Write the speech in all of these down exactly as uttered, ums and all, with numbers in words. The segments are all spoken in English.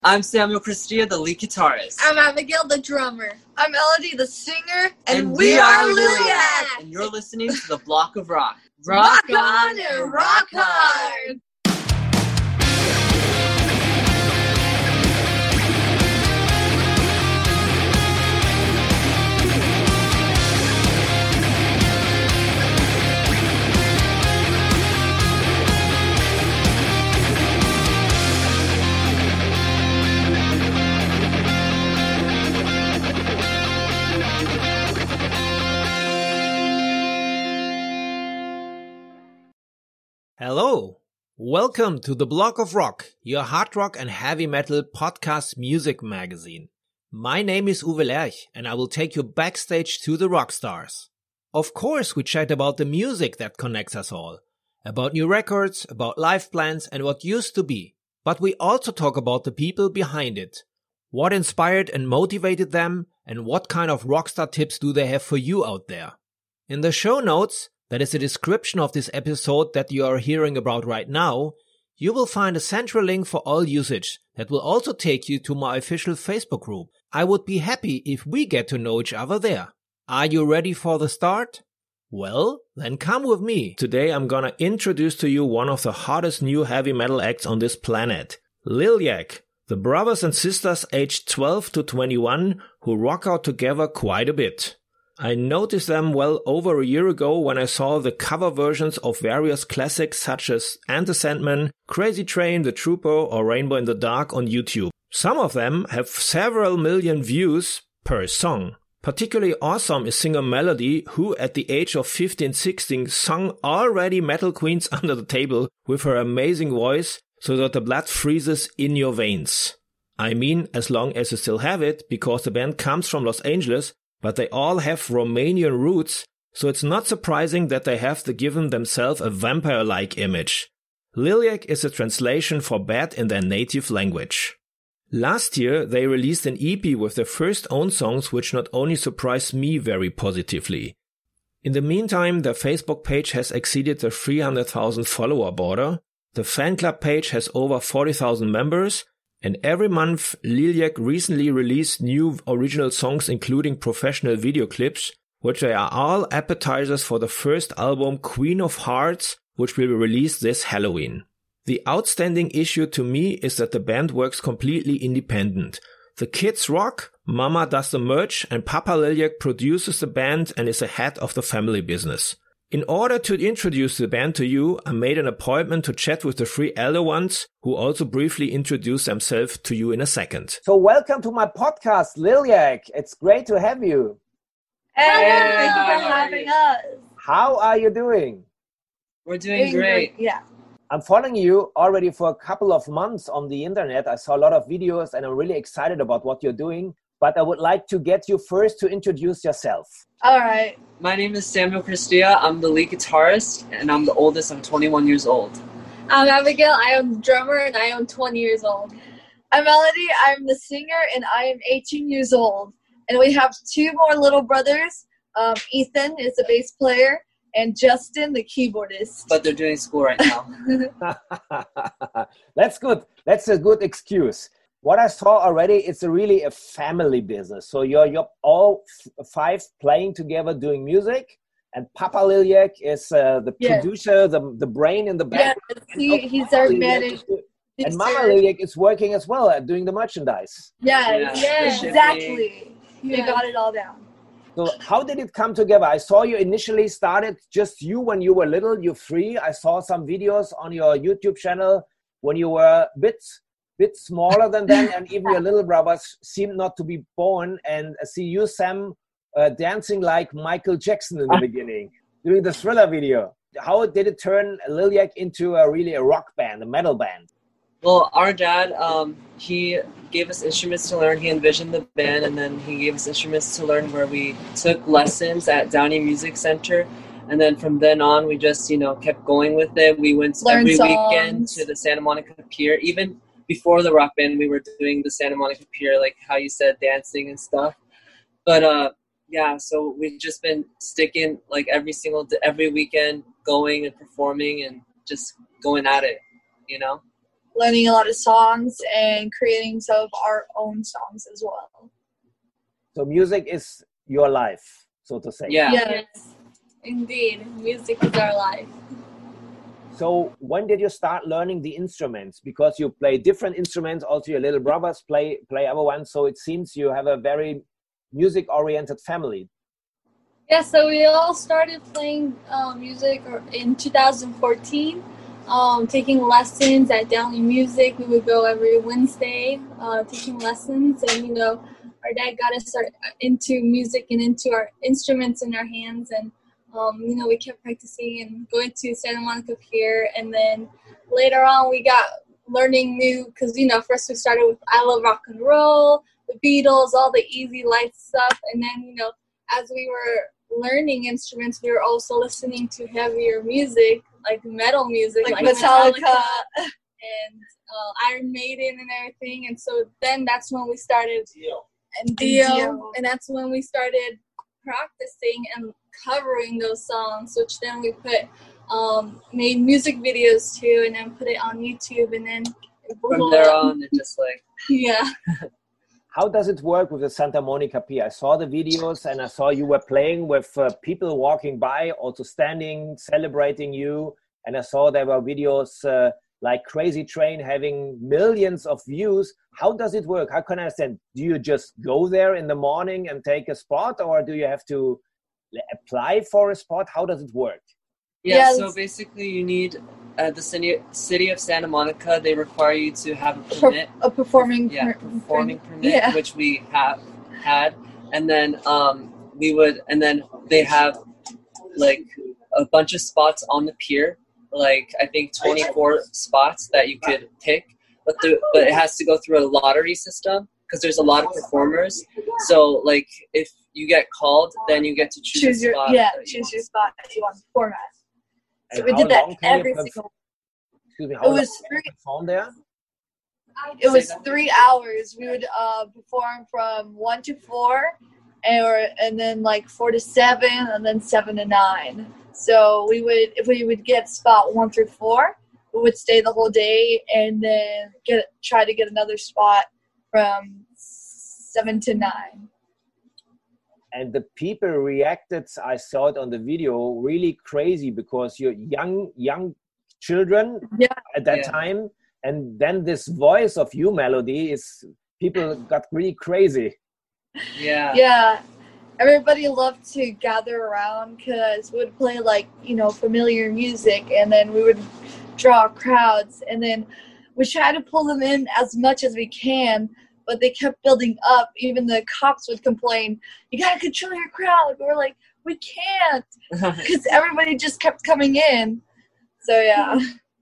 I'm Samuel Christia, the lead guitarist. I'm Abigail, the drummer. I'm Elodie, the singer. And, and we, we are Liliac. And you're listening to The Block of Rock. Rock, rock on and rock hard! Hello, welcome to The Block of Rock, your hard rock and heavy metal podcast music magazine. My name is Uwe Lerch and I will take you backstage to the rock stars. Of course, we chat about the music that connects us all, about new records, about life plans and what used to be. But we also talk about the people behind it, what inspired and motivated them, and what kind of rockstar tips do they have for you out there. In the show notes, that is the description of this episode that you are hearing about right now, you will find a central link for all usage that will also take you to my official Facebook group. I would be happy if we get to know each other there. Are you ready for the start? Well, then come with me. Today I'm gonna introduce to you one of the hottest new heavy metal acts on this planet, Liliac, the brothers and sisters aged twelve to twenty-one who rock out together quite a bit. I noticed them well over a year ago when I saw the cover versions of various classics such as And the Sandman, Crazy Train, The Trooper or Rainbow in the Dark on YouTube. Some of them have several million views per song. Particularly awesome is singer Melody, who at the age of fifteen sixteen sung already Metal Queens under the table with her amazing voice so that the blood freezes in your veins. I mean, as long as you still have it, because the band comes from Los Angeles, but they all have Romanian roots, so it's not surprising that they have to given themselves a vampire-like image. Liliac is a translation for bad in their native language. Last year, they released an E P with their first own songs, which not only surprised me very positively. In the meantime, their Facebook page has exceeded the three hundred thousand follower border, the fan club page has over forty thousand members, and every month, Liliac recently released new original songs including professional video clips, which are all appetizers for the first album Queen of Hearts, which will be released this Halloween. The outstanding issue to me is that the band works completely independent. The kids rock, Mama does the merch, and Papa Liliac produces the band and is the head of the family business. In order to introduce the band to you, I made an appointment to chat with the three elder ones, who also briefly introduce themselves to you in a second. So welcome to my podcast, Liliac. It's great to have you. Hey, hey thank you for having us. How are you doing? We're doing, doing great. great. Yeah. I'm following you already for a couple of months on the internet. I saw a lot of videos and I'm really excited about what you're doing. But I would like to get you first to introduce yourself. All right. My name is Samuel Christia. I'm the lead guitarist, and I'm the oldest. I'm twenty-one years old. I'm Abigail. I am the drummer, and I am twenty years old. I'm Melody. I'm the singer, and I am eighteen years old. And we have two more little brothers. Um, Ethan is the bass player, and Justin, the keyboardist. But they're doing school right now. That's good. That's a good excuse. What I saw already, it's a really a family business. So you're, you're all f- five playing together doing music, and Papa Liliac is uh, the yeah. producer, the the brain in the back. Yeah, he, he's our manager. And Mama Liliac is working as well at doing the merchandise. Yeah, yeah, yeah exactly. Yeah. We got it all down. So how did it come together? I saw you initially started just you when you were little, you three. I saw some videos on your YouTube channel when you were a bit bit smaller than them, and even your little brothers seemed not to be born. And I see you, Sam, uh, dancing like Michael Jackson in the beginning, doing the Thriller video. How did it turn Liliac into a really a rock band, a metal band? Well, our dad, um, he gave us instruments to learn. He envisioned the band, and then he gave us instruments to learn where we took lessons at Downey Music Center. And then from then on, we just, you know, kept going with it. We went learn every songs. weekend to the Santa Monica Pier. Even before the rock band, we were doing the Santa Monica Pier, like how you said, dancing and stuff. But uh, yeah, so we've just been sticking like every single every weekend, going and performing and just going at it, you know. learning a lot of songs and creating some of our own songs as well. So music is your life, so to say. Yeah. Yes. Yes, indeed. Music is our life. So when did you start learning the instruments? Because you play different instruments, also your little brothers play play other ones, so it seems you have a very music-oriented family. Yeah, so we all started playing um, music in two thousand fourteen, um, taking lessons at Downey Music. We would go every Wednesday uh, taking lessons, and you know, our dad got us start into music and into our instruments in our hands, and um, you know, we kept practicing and going to Santa Monica Pier, and then later on we got learning new, because you know, first we started with I Love Rock and Roll, the Beatles, all the easy light stuff, and then you know, as we were learning instruments, we were also listening to heavier music, like metal music, Like, like, Metallica. Metallica and uh, Iron Maiden and everything. And so then that's when we started, and Dio, Dio. and that's when we started practicing and covering those songs, which then we put um, made music videos to, and then put it on YouTube, and then it blew From there up. on, it just like Yeah. How does it work with the Santa Monica Pier? I saw the videos and I saw you were playing with uh, people walking by, also standing, celebrating you. And I saw there were videos uh, like Crazy Train having millions of views. How does it work? How can I understand? Do you just go there in the morning and take a spot, or do you have to apply for a spot? How does it work? yeah. Yeah, So it's- basically, you need at the city city of Santa Monica. They require you to have a Per- permit. a performing Yeah, per- performing permit, Yeah. which we have had, and then um, we would, and then they have like a bunch of spots on the pier, like I think twenty-four spots that you could pick, but the but it has to go through a lottery system because there's a lot of performers. So like if you get called, then you get to choose, choose a your spot yeah that you choose want. your spot that you want to perform at. So And we how did that long can you every perf- single. Excuse me, how It long was can you three. perform there? It was Say that. three hours. We would uh, perform from one to four, and or and then like four to seven, and then seven to nine. So we would, if we would get spot one through four, we would stay the whole day, and then get try to get another spot from seven to nine. And the people reacted, I saw it on the video, really crazy, because you're young young children Yeah. at that Yeah. time, and then this voice of you, Melody, is people got really crazy. Yeah. Yeah, everybody loved to gather around because we would play like, you know, familiar music, and then we would draw crowds, and then we try to pull them in as much as we can, but they kept building up. Even the cops would complain, you gotta control your crowd. We're like, we can't, because everybody just kept coming in. So yeah.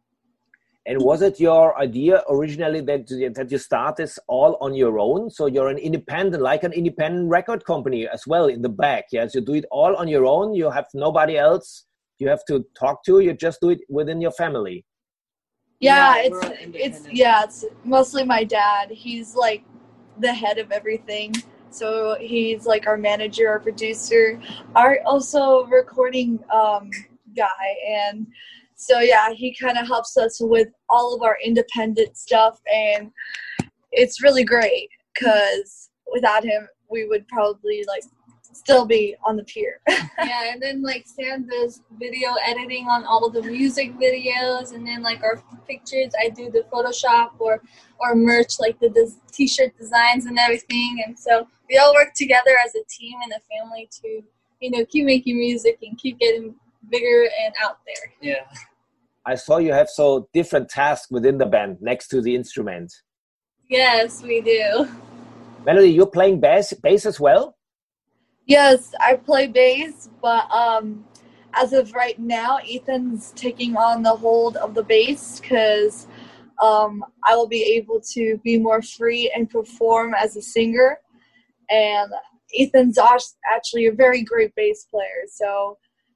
And was it your idea originally that that you start this all on your own? So you're an independent, like an independent record company as well in the back. Yes, you do it all on your own. You have nobody else you have to talk to. You just do it within your family. Yeah, Yeah, it's we're it's independent. yeah, it's mostly my dad. He's like the head of everything. So he's like our manager, our producer, our also recording um, guy, and so yeah, he kind of helps us with all of our independent stuff, and it's really great because without him, we would probably like still be on the pier. Yeah, and then like Sam does video editing on all the music videos, and then like our pictures, I do the Photoshop or or merch, like the des- t-shirt designs and everything. And so we all work together as a team and a family to, you know, keep making music and keep getting bigger and out there. Yeah. I saw you have so different tasks within the band next to the instrument. Yes, we do. Melody, you're playing bass, bass as well? Yes, I play bass, but um, as of right now, Ethan's taking on the hold of the bass because um, I will be able to be more free and perform as a singer. And Ethan's as- actually a very great bass player, so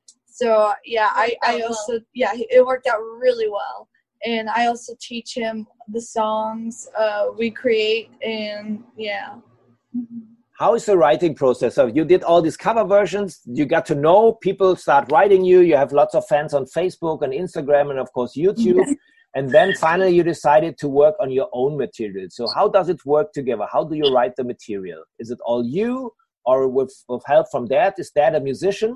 so yeah, I, I also yeah it worked out really well. And I also teach him the songs uh, we create, and yeah. How is the writing process? So you did all these cover versions. You got to know people start writing you. You have lots of fans on Facebook and Instagram and of course YouTube. And then finally you decided to work on your own material. So how does it work together? How do you write the material? Is it all you or with, with help from Dad? Is Dad a musician?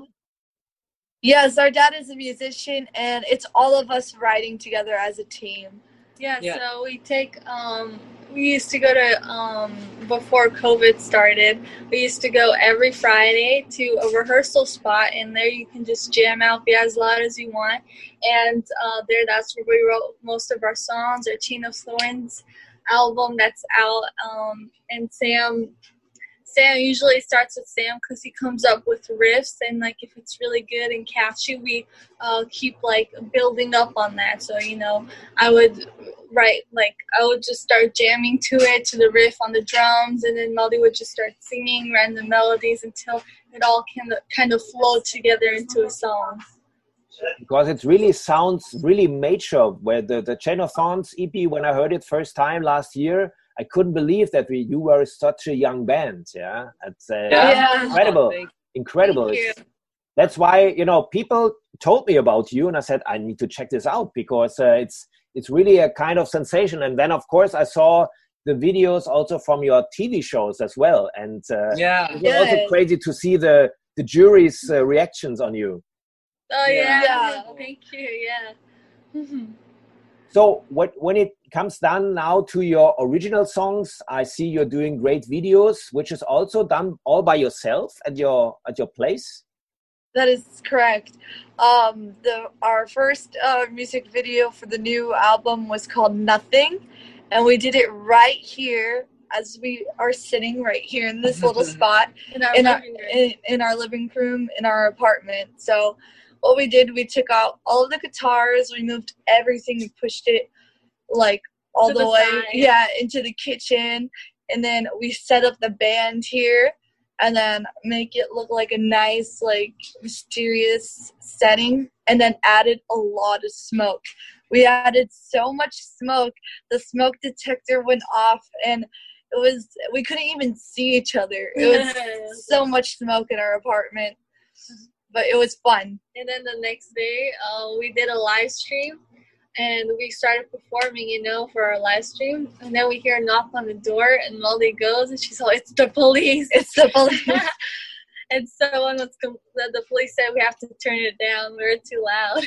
Yes, our dad is a musician, and it's all of us writing together as a team. Yeah, Yeah. so we take, um, we used to go to, um, before COVID started, we used to go every Friday to a rehearsal spot, and there you can just jam out, be as loud as you want. And uh, there, that's where we wrote most of our songs. Our Chain of Thorns album that's out, um, and Sam... Sam usually starts with Sam because he comes up with riffs, and like if it's really good and catchy, we uh, keep like building up on that. So you know, I would write like I would just start jamming to it, to the riff on the drums, and then Melody would just start singing random melodies until it all kind of kind of flowed together into a song. Because it really sounds really mature. Where the the Chain of Thorns E P, when I heard it first time last year, I couldn't believe that we you were such a young band. Yeah, it's uh, Yeah. incredible, Thank incredible. Thank you. It's- That's why, you know, people told me about you, and I said I need to check this out because uh, it's it's really a kind of sensation. And then, of course, I saw the videos also from your T V shows as well, and uh, Yeah. it was also Good. crazy to see the the jury's uh, reactions on you. Oh yeah, Yeah. thank you. Yeah. So what, when it comes down now to your original songs, I see you're doing great videos, which is also done all by yourself at your at your place. That is correct. Um, the our first uh, music video for the new album was called Nothing, and we did it right here as we are sitting right here in this little spot In our in our living room. in, in our living room in our apartment. So what we did, we took out all of the guitars, we moved everything, we pushed it like all To the, the way, side. yeah, into the kitchen, and then we set up the band here, and then make it look like a nice, like mysterious setting, and then added a lot of smoke. We added so much smoke, the smoke detector went off, and it was we couldn't even see each other. It was so much smoke in our apartment, but it was fun. And then the next day, uh, we did a live stream, and we started performing, you know, for our live stream. And then we hear a knock on the door, and Molly goes, and she's like, "It's the police!" It's the police. And someone was com- the, the police said we have to turn it down. We were too loud.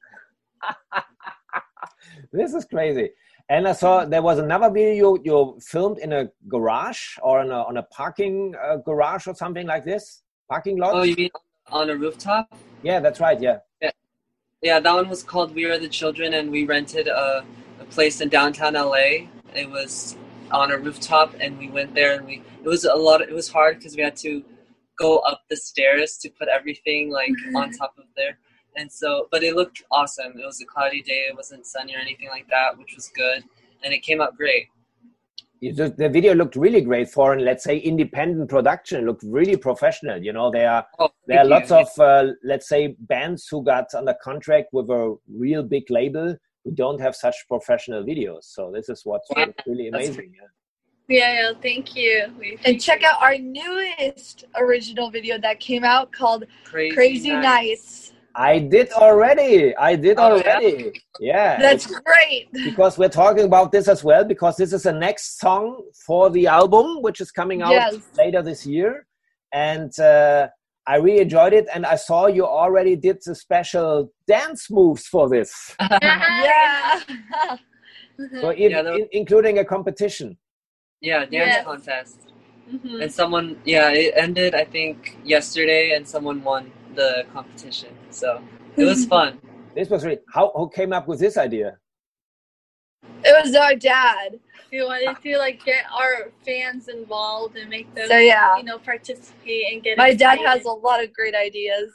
This is crazy. And I saw there was another video you, you filmed in a garage or on a, on a parking uh, garage or something like this? Parking lot? Oh, you mean on a rooftop? Yeah, that's right, yeah. Yeah, that one was called We Are the Children, and we rented a, a place in downtown L A. It was on a rooftop, and we went there, and we it was a lot. Of, it was hard because we had to go up the stairs to put everything like on top of there, and so. But it looked awesome. It was a cloudy day. It wasn't sunny or anything like that, which was good, and it came out great. You just, the video looked really great for, let's say, independent production. It looked really professional. You know, there are Oh, there are thank lots you. of, uh, let's say, bands who got under contract with a real big label who don't have such professional videos. So this is what's Wow, really that's amazing. Yeah. Yeah, yeah, thank you. We And check out our newest original video that came out called Crazy, Crazy Nice. Nice. I did already. I did Oh, yeah? already. Yeah. That's great. Because we're talking about this as well, because this is the next song for the album, which is coming out Yes. later this year. And uh, I really enjoyed it. And I saw you already did the special dance moves for this, Yeah. so in, Yeah, that was- in, including a competition. Yeah, dance Yes. contest. Mhm. And someone, yeah, it ended, I think, yesterday, and someone won the competition. So it was fun. This was really, how, who came up with this idea? It was our dad. We wanted to like get our fans involved and make them, So yeah. you know, participate and get. My dad excited. has a lot of great ideas.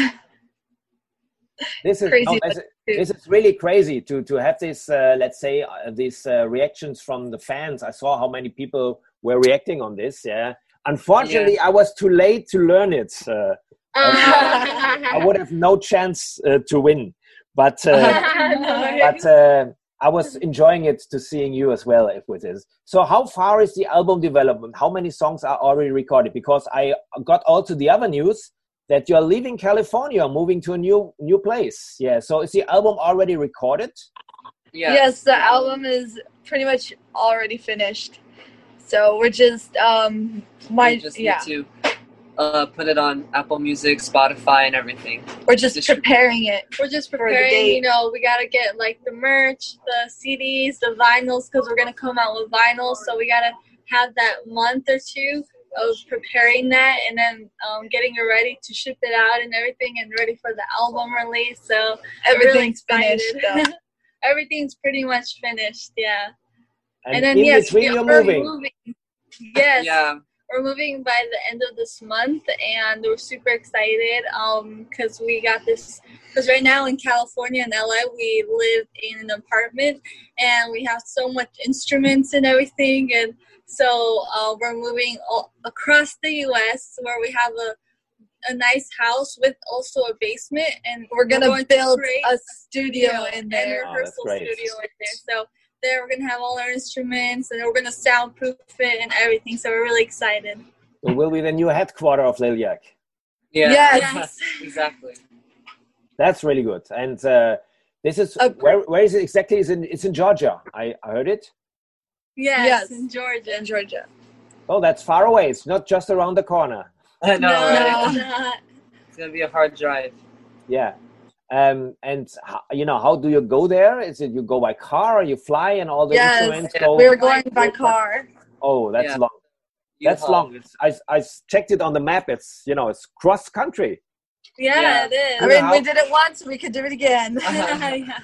This is, Crazy no, this, this is really crazy to, to have this, uh, let's say, uh, these uh, reactions from the fans. I saw how many people were reacting on this. Yeah. Unfortunately, I was too late to learn it. Uh, I would have no chance uh, to win. But uh, but uh, I was enjoying it to seeing you as well with this. So how far is the album development? How many songs are already recorded? Because I got also the other news that you're leaving California, moving to a new new place. Yeah. So is the album already recorded? Yeah. Yes, the album is pretty much already finished. So we're just um my we just yeah. need to uh, put it on Apple Music, Spotify, and everything. We're just Distrib- preparing it. We're just the preparing, date. you know, we got to get like the merch, the C Ds, the vinyls, because we're going to come out with vinyls. So we got to have that month or two of preparing that and then um, getting it ready to ship it out and everything and ready for the album release. So Everything's really finished though. Everything's pretty much finished, yeah. And, And then, in yes, between, we you're are moving. moving. Yes. Yeah. We're moving by the end of this month, and we're super excited um because we got this. Because right now in California and L A, we live in an apartment, and we have so much instruments and everything, and so uh, we're moving all across the U S where we have a a nice house with also a basement, and We're gonna going to build create a studio studio in and there. a Oh, that's rehearsal great. studio in there. So there we're gonna have all our instruments, and we're gonna soundproof it and everything. So we're really excited. It will be the new headquarter of Lil Yak. Yeah. Yes. Exactly. That's really good. And uh, this is Uh, where where is it exactly? It's in it's in Georgia. I, I heard it. Yes, Yes. in Georgia. In Georgia. Oh, that's far away. It's not just around the corner. I know, no, right? it's not. It's gonna be a hard drive. Yeah. Um, and how, you know, how do you go there? Is it you go by car or you fly and all the Yes. instruments Yeah. go? We're going by car. Oh, that's Yeah. long. That's U-Haul. long. It's, I I checked it on the map. It's you know it's cross country. Yeah, Yeah. it is. I mean, How- we did it once, we could do it again. Yeah.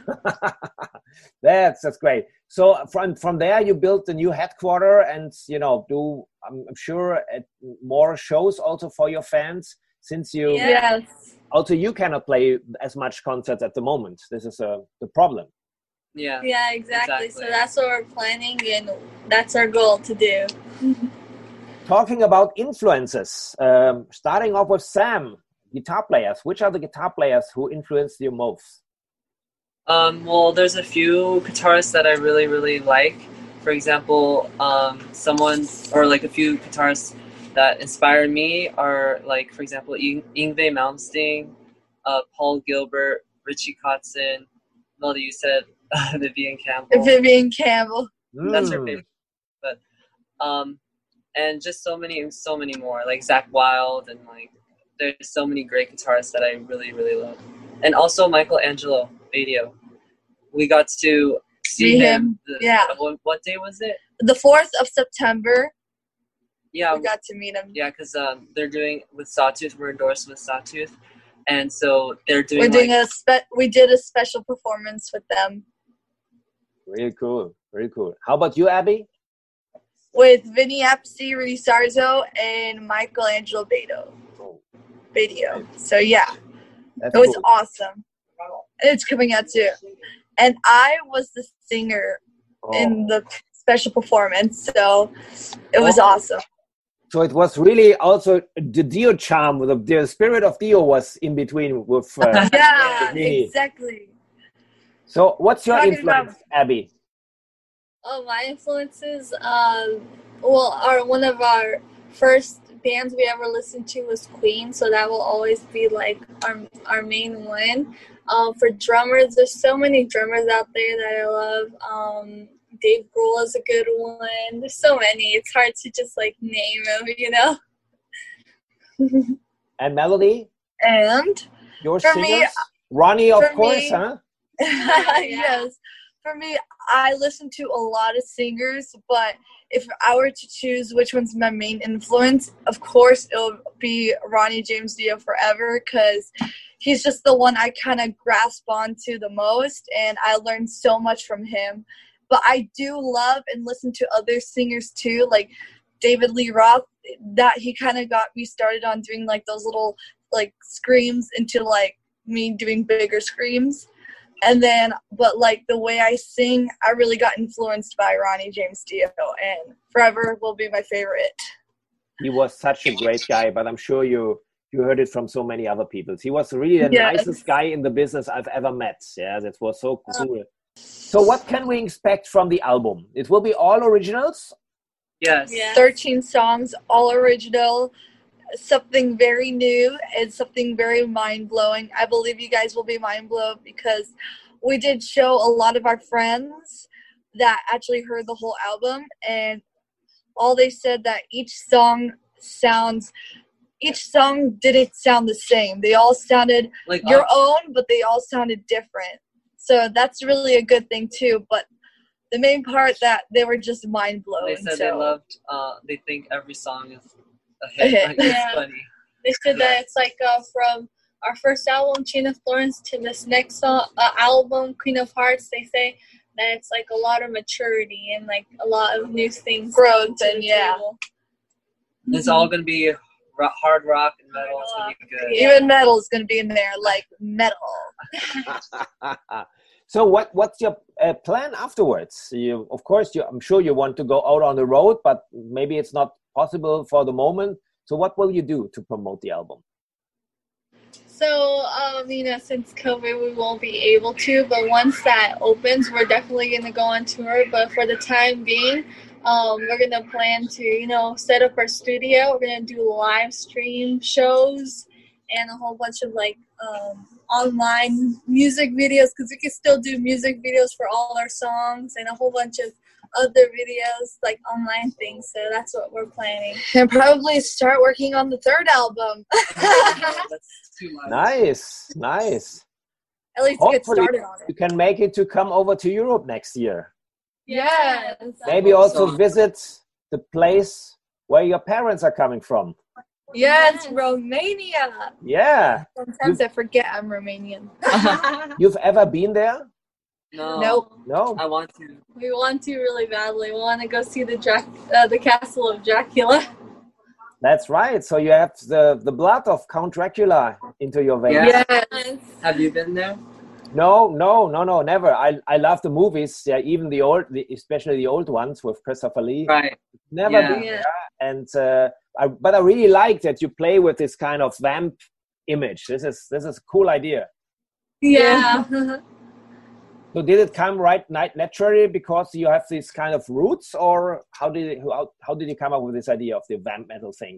that's that's great. So from from there you built the new headquarter and you know do I'm, I'm sure at more shows also for your fans since you Yeah. Yes. also you cannot play as much concerts at the moment. This is a the problem. Yeah. Yeah, exactly. Exactly. So that's what we're planning, and that's our goal to do. Talking about influences, um, starting off with Sam, guitar players. Which are the guitar players who influenced you most? Um, well, there's a few guitarists that I really, really like. For example, um, someone or like a few guitarists that inspired me are like, for example, Yng- Yngwie Malmsteen, uh, Paul Gilbert, Richie Kotzen. Melody, you said uh, Vivian Campbell. Vivian Campbell. That's her Hmm. favorite. But um, and just so many, so many more, like Zach Wilde, and like there's so many great guitarists that I really, really love. And also Michelangelo Badio. We got to see See him. him, the- yeah. What, what day was it? The fourth of September, Yeah, we got to meet him. yeah, because um, they're doing with Sawtooth. We're endorsed with Sawtooth, and so they're doing. We're doing like, a spe- we did a special performance with them Really cool, really cool. How about you, Abby? with Vinny Appice, Rudy Sarzo, and Michelangelo Beto. Badio. So yeah, That's it was cool. awesome. And it's coming out too. And I was the singer Oh. in the special performance, so it was Oh. awesome. So it was really also the Dio charm. The, the spirit of Dio was in between with. Uh, Yeah, Really. exactly. so what's your Talking influence, Abby? Oh, my influences, um, well, our one of our first bands we ever listened to was Queen, so that will always be like our our main one. Um, for drummers, there's so many drummers out there that I love. Um, Dave Grohl is a good one. There's so many. It's hard to just like name them, you know. And Melody, And your For singers? me- Ronnie, of for course, me- huh? yes, for me, I listen to a lot of singers, but if I were to choose which one's my main influence, of course it'll be Ronnie James Dio forever, because he's just the one I kind of grasp onto the most, and I learned so much from him. But I do love and listen to other singers too, like David Lee Roth. That he kind of got me started on doing like those little like screams into like me doing bigger screams. And then, but like the way I sing, I really got influenced by Ronnie James Dio, and forever will be my favorite. He was such a great guy, but I'm sure you you heard it from so many other people. He was really the Yes. nicest guy in the business I've ever met. Yeah, that was so cool. So what can we expect from the album? It will be all originals? yes. Yeah. thirteen songs, all original, something very new and something very mind-blowing. I believe you guys will be mind-blown because we did show a lot of our friends that actually heard the whole album, and all they said that each song sounds, each song didn't sound the same. They all sounded Like your uh, own, but they all sounded different. So that's really a good thing too. But the main part that they were just mind blowing. they said so. they loved. Uh, they think every song is a hit. A hit. Like, it's Yeah. funny. They said that it's like uh, from our first album, Chain of Thorns, to this next song, uh, album, Queen of Hearts. They say that it's like a lot of maturity and like a lot of new things. Growth to and the yeah. table. It's all gonna be ro- hard rock and metal. It's gonna be good. Yeah. Even metal is going to be in there, like metal. So what what's your uh, plan afterwards? You, of course, you, I'm sure you want to go out on the road, but maybe it's not possible for the moment. So what will you do to promote the album? So, um, you know, since COVID, we won't be able to, but once that opens, we're definitely going to go on tour. But for the time being, um, we're going to plan to, you know, set up our studio. We're going to do live stream shows and a whole bunch of, like, um, online music videos, because we can still do music videos for all our songs and a whole bunch of other videos, like online things. So that's what we're planning. And probably start working on the third album. That's too much. Nice, nice. At least get Hopefully started on you it. can make it to come over to Europe next year. Yes. Maybe hope also so. visit the place where your parents are coming from. Yes, Yes. Romania. Yeah. Sometimes I forget I'm Romanian. You've ever been there? No. Nope. No. I want to. We want to really badly. We want to go see the Drac- uh, the castle of Dracula. That's right. So you have the, the blood of Count Dracula into your veins. Yeah. Yes. Have you been there? No, no, no, no, never. I, I love the movies. Yeah, even the old, the, especially the old ones with Christopher Lee. Right. Never Yeah. been there. And uh, I, but I really like that you play with this kind of vamp image. This is this is a cool idea. Yeah. So did it come right nat- naturally because you have these kind of roots, or how did it, how, how did you come up with this idea of the vamp metal thing?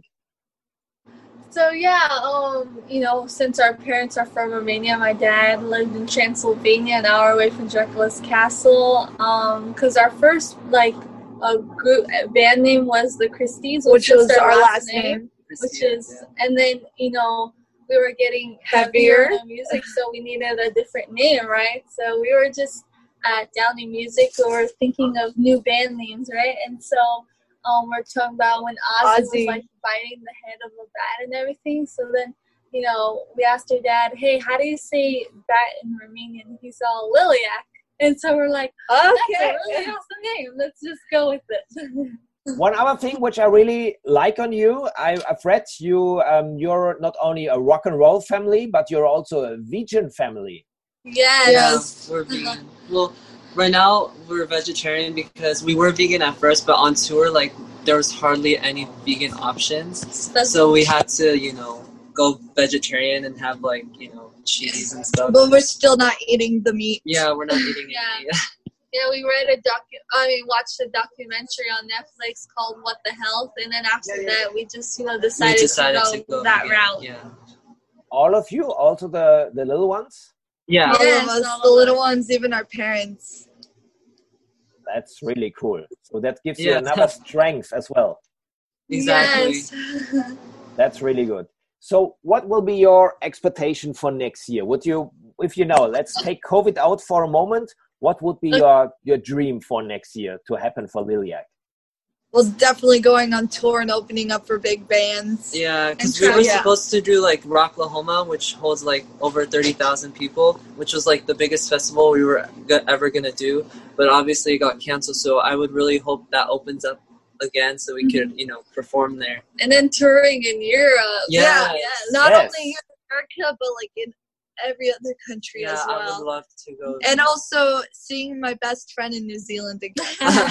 So yeah, um, you know, since our parents are from Romania, my dad lived in Transylvania, an hour away from Dracula's castle. Um, because our first like a group a band name was the Christies, Which is was their our last name. which Christina, is, yeah. and then you know we were getting Heavier. heavier in the music, so we needed a different name, right? So we were just at Downey Music, we were thinking of new band names, right? And so um, we're talking about when Ozzy, Ozzy. was like biting the head of a bat and everything. So then, you know, we asked our dad, "Hey, how do you say bat in Romanian?" He's all Liliac, and so we're like, "That's a Okay. really awesome name. Let's just go with it." One other thing which I really like on you, I, I've read you. Um, you're not only a rock and roll family, but you're also a vegan family. Yes. Yeah, we're vegan. Well, right now we're vegetarian because we were vegan at first, but on tour, like there was hardly any vegan options. That's- So we had to, you know, go vegetarian and have like, you know, cheese and stuff. But we're still not eating the meat. Yeah, we're not eating Yeah. any meat. Yeah, we read a docu- I mean, watched a documentary on Netflix called "What the Health," and then after that, we just, you know, We decided, decided to, go to go that vegan. route. Yeah. All of you, also the, the little ones? Yeah. All Yes, of us, all the of little us. ones, even our parents. That's really cool. So that gives you Yeah. another strength as well. Exactly. Yes. That's really good. So what will be your expectation for next year? Would you, if you know, let's take COVID out for a moment, what would be your, your dream for next year to happen for Liliac? Well, definitely going on tour and opening up for big bands. Yeah, because And we were try- yeah. supposed to do like Rocklahoma, which holds like over thirty thousand people, which was like the biggest festival we were go- ever going to do. But obviously it got canceled, so I would really hope that opens up again so we could, you know, perform there. And then touring in Europe. Yes. yes. Not Yes. only here in America, but like in every other country Yeah, as I would well. love to go. And also seeing my best friend in New Zealand again.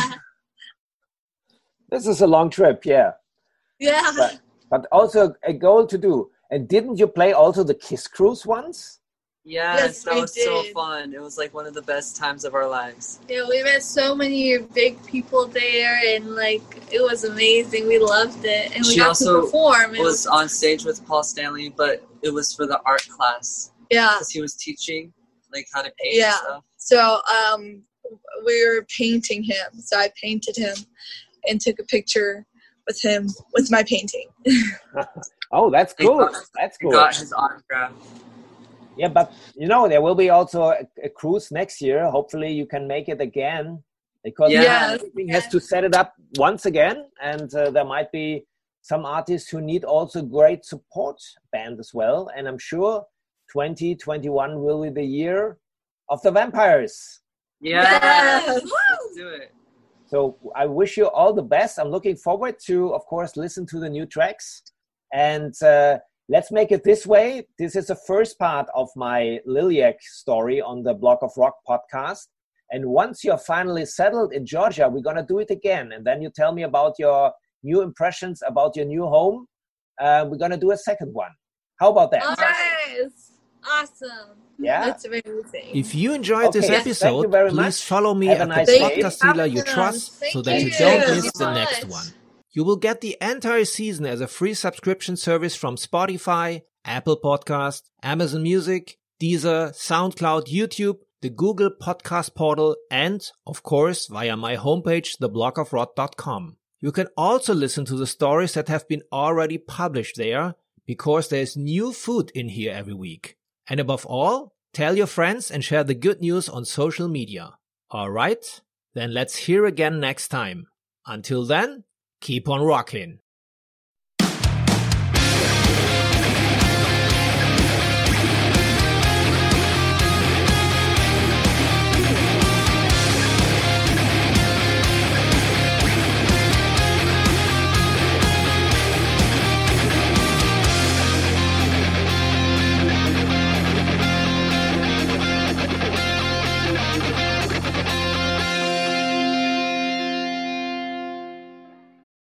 This is a long trip, yeah. Yeah. But, but also a goal to do. And didn't you play also the Kiss Cruise once? Yes, Yes, that we was so did. fun. It was like one of the best times of our lives. Yeah, we met so many big people there, and like it was amazing. We loved it, and we She got also to perform. It was on stage with Paul Stanley, but it was for the art class Yeah. because he was teaching. like how to paint Yeah. and stuff? So um, we were painting him. So I painted him and took a picture with him with my painting. Oh, that's They cool. got- That's We cool. got his autograph. Yeah, but you know, there will be also a, a cruise next year. Hopefully you can make it again, because Yeah. Yes. everything has to set it up once again. And uh, there might be some artists who need also great support band as well. And I'm sure twenty twenty-one will be the year of the vampires. Yeah. Yes. Let's do it. So I wish you all the best. I'm looking forward to, of course, listen to the new tracks. And uh, let's make it this way. This is the first part of my Liliac story on the Block of Rock podcast. And once you're finally settled in Georgia, we're going to do it again. And then you tell me about your new impressions, about your new home. Uh, we're going to do a second one. How about that? Yes. Awesome. Yeah? That's amazing. If you enjoyed this Okay, thank you episode, very please much. follow me Have a at nice the day. podcast dealer you Awesome. trust so Thank that you you. don't Thank miss you the so next much. one. You will get the entire season as a free subscription service from Spotify, Apple Podcast, Amazon Music, Deezer, SoundCloud, YouTube, the Google Podcast Portal, and, of course, via my homepage, the block of rock dot com. You can also listen to the stories that have been already published there, because there's new food in here every week. And above all, tell your friends and share the good news on social media. Alright? Then let's hear again next time. Until then, keep on rocking.